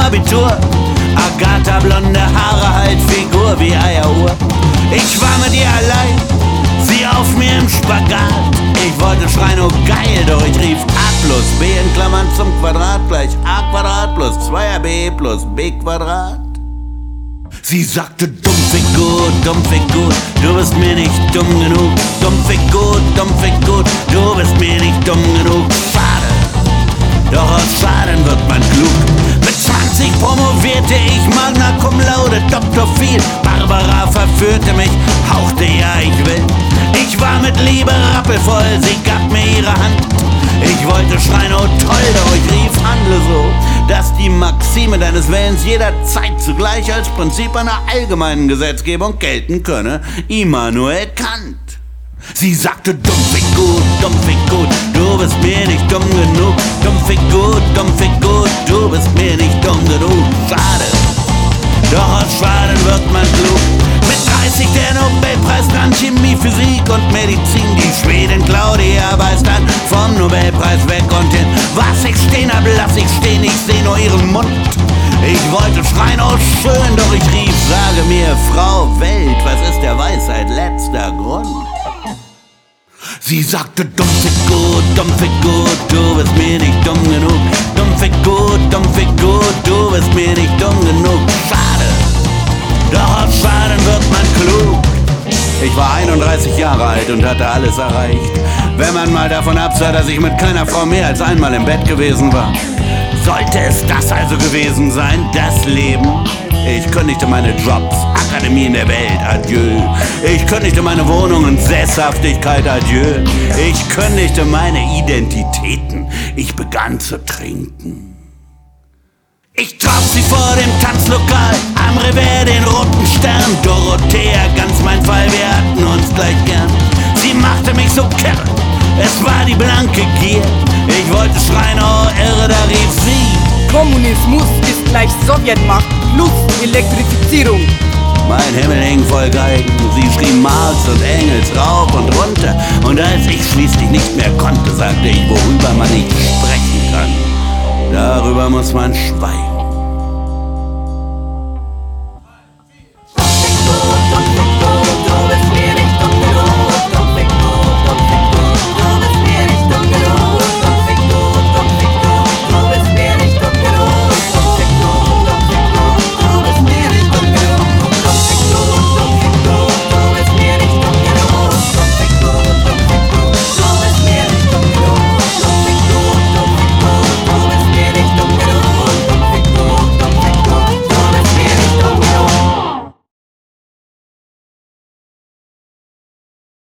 Abitur. Agatha, blonde Haare, halt Figur wie Eieruhr. Ich war mit ihr allein, sie auf mir im Spagat. Ich wollte schreien, oh geil, doch ich rief A plus B in Klammern zum Quadrat gleich A Quadrat plus 2AB plus B Quadrat. Sie sagte, Dummfigur, Dummfigur, du bist mir nicht dumm genug. Dummfigur, Dummfigur, du bist mir nicht dumm genug. Schade, doch aus Schaden wird man klug. Mit 20 promovierte ich Magna Cum Laude, Dr. Phil. Barbara verführte mich, hauchte ja, ich will. Ich war mit Liebe rappelvoll, sie gab mir ihre Hand. Ich wollte schreien, oh toll, doch ich rief, handle so, dass die Maxime deines Willens jederzeit zugleich als Prinzip einer allgemeinen Gesetzgebung gelten könne. Immanuel Kant. Sie sagte, Dummfigur, Dummfigur, du bist mir nicht dumm genug. Dummfigur, Dummfigur, du bist mir nicht dumm genug. Schade, doch aus Schaden wird man klug. Mit 30 der Nobelpreis an Chemie, Physik und Medizin. Die Schwedin Claudia weist dann vom Nobelpreis weg und hin. Was ich stehen hab, lass ich stehen, ich seh nur ihren Mund. Ich wollte schreien, oh schön, doch ich rief, sage mir, Frau Welt, was ist der Weisheit letzter Grund? Sie sagte, Dummfigur, Dummfigur, du bist mir nicht dumm genug. Dummfigur, Dummfigur, du bist mir nicht dumm genug. Schade, doch aus Schaden wird man klug. Ich war 31 Jahre alt und hatte alles erreicht. Wenn man mal davon absah, dass ich mit keiner Frau mehr als einmal im Bett gewesen war. Sollte es das also gewesen sein, das Leben? Ich kündigte meine Jobs, Akademien der Welt, adieu. Ich kündigte meine Wohnungen, Sesshaftigkeit, adieu. Ich kündigte meine Identitäten, ich begann zu trinken. Ich traf sie vor dem Tanzlokal, am Revers den roten Stern. Dorothea, ganz mein Fall, wir hatten uns gleich gern. Sie machte mich so kirre, es war die blanke Gier. Ich wollte schreien, oh irre, da rief sie. Kommunismus ist gleich Sowjetmacht plus Elektrifizierung. Mein Himmel hing voll Geigen, sie schrie Marx und Engels rauf und runter. Und als ich schließlich nicht mehr konnte, sagte ich, worüber man nicht sprechen kann, darüber muss man schweigen.